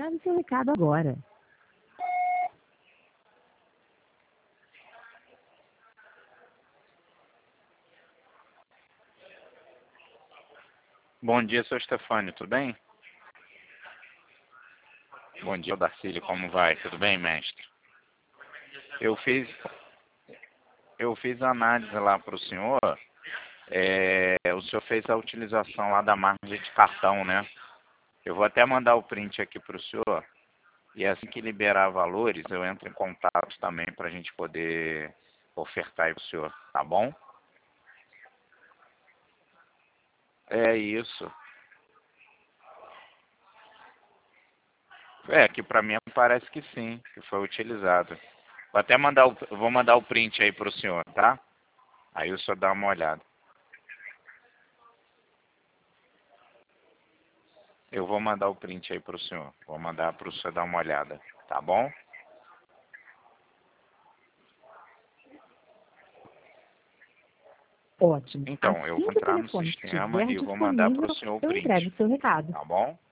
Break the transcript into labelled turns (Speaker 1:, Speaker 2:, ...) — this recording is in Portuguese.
Speaker 1: Grave seu recado agora.
Speaker 2: Bom dia, seu Stefânio, tudo bem? Bom dia, Darcílio, como vai? Tudo bem, mestre? Eu fiz a análise lá para o senhor. O senhor fez a utilização lá da margem de cartão, né? Eu vou até mandar o print aqui para o senhor. E assim que liberar valores, eu entro em contato também para a gente poder ofertar aí para o senhor, tá bom? É isso. Que para mim parece que sim, que foi utilizado. Vou mandar o print aí para o senhor, tá? Aí o senhor dá uma olhada. Eu vou mandar o print aí para o senhor. Vou mandar para o senhor dar uma olhada, tá bom?
Speaker 1: Ótimo.
Speaker 2: Então, eu
Speaker 1: Assim
Speaker 2: vou
Speaker 1: que o
Speaker 2: entrar no
Speaker 1: telefone
Speaker 2: sistema
Speaker 1: estiver
Speaker 2: e vou mandar para
Speaker 1: disponível,
Speaker 2: o senhor o
Speaker 1: eu entrego
Speaker 2: print,
Speaker 1: o seu recado.
Speaker 2: tá bom?